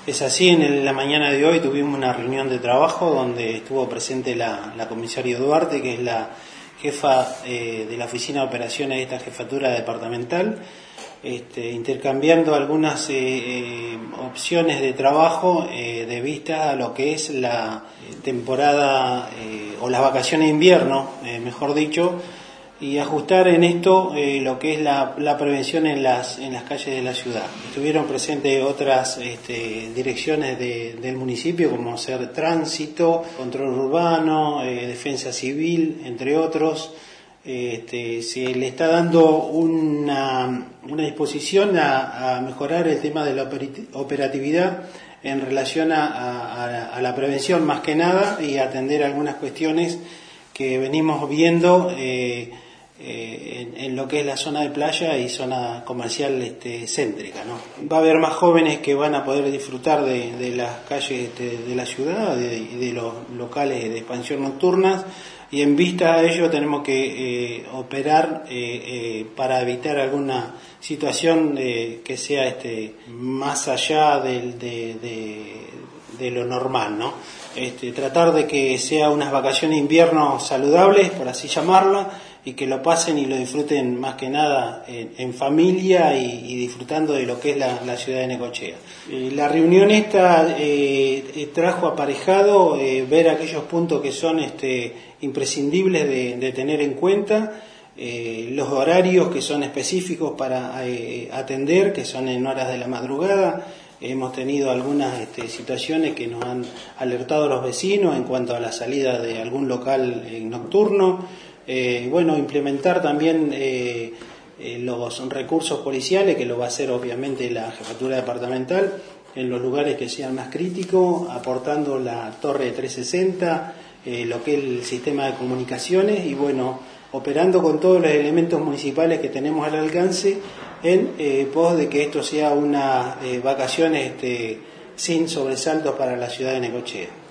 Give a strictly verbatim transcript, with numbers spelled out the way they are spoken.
Es así, en la mañana de hoy tuvimos una reunión de trabajo donde estuvo presente la, la comisaria Duarte, que es la jefa eh, de la Oficina de Operaciones de esta jefatura departamental, este, intercambiando algunas eh, eh, opciones de trabajo eh, de vista a lo que es la temporada eh, o las vacaciones de invierno, eh, mejor dicho, y ajustar en esto eh, lo que es la, la prevención en las en las calles de la ciudad. Estuvieron presentes otras este, direcciones de, del municipio, como ser tránsito, control urbano, eh, defensa civil, entre otros. Este, se le está dando una, una disposición a, a mejorar el tema de la operatividad en relación a, a, a la prevención más que nada, y atender algunas cuestiones que venimos viendo eh, eh, en, en lo que es la zona de playa y zona comercial este, céntrica, ¿no? Va a haber más jóvenes que van a poder disfrutar de, de las calles este, de la ciudad y de, de los locales de expansión nocturnas, y en vista a ello tenemos que eh, operar eh, eh, para evitar alguna situación eh, que sea este, más allá de, de, de, de lo normal, ¿no? Este, tratar de que sea unas vacaciones de invierno saludables, por así llamarla, y que lo pasen y lo disfruten más que nada en, en familia y, y disfrutando de lo que es la, la ciudad de Necochea. Eh, la reunión esta eh, trajo aparejado eh, ver aquellos puntos que son este, imprescindibles de, de tener en cuenta, eh, los horarios que son específicos para eh, atender, que son en horas de la madrugada. Hemos tenido algunas este, situaciones que nos han alertado los vecinos en cuanto a la salida de algún local eh, nocturno. Eh, bueno, implementar también eh, eh, los recursos policiales, que lo va a hacer obviamente la jefatura departamental, en los lugares que sean más críticos, aportando la torre de trescientos sesenta, eh, lo que es el sistema de comunicaciones, y bueno, operando con todos los elementos municipales que tenemos al alcance en eh, pos de que esto sea una eh, vacaciones este, sin sobresaltos para la ciudad de Necochea.